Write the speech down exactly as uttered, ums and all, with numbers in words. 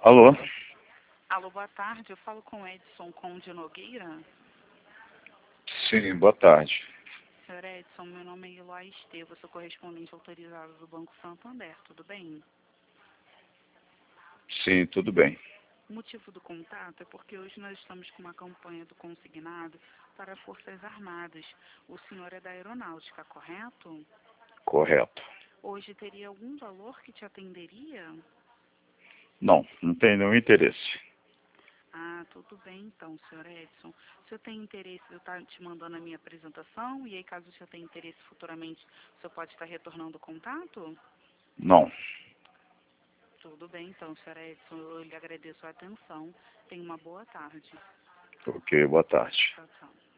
Alô? Alô, boa tarde. Eu falo com Edson Conde Nogueira. Sim, boa tarde. Senhor Edson, meu nome é Eloy Estevam, sou correspondente autorizado do Banco Santander, tudo bem? Sim, tudo bem. O motivo do contato é porque hoje nós estamos com uma campanha do consignado para Forças Armadas. O senhor é da Aeronáutica, correto? Correto. Hoje teria algum valor que te atenderia? Não, não tem nenhum interesse. Ah, tudo bem então, senhor Edson. O senhor tem interesse, eu estar te mandando a minha apresentação, e aí caso o senhor tenha interesse futuramente, o senhor pode estar retornando o contato? Não. Tudo bem então, senhor Edson, eu lhe agradeço a atenção. Tenha uma boa tarde. Ok, boa tarde. Tchau, tchau.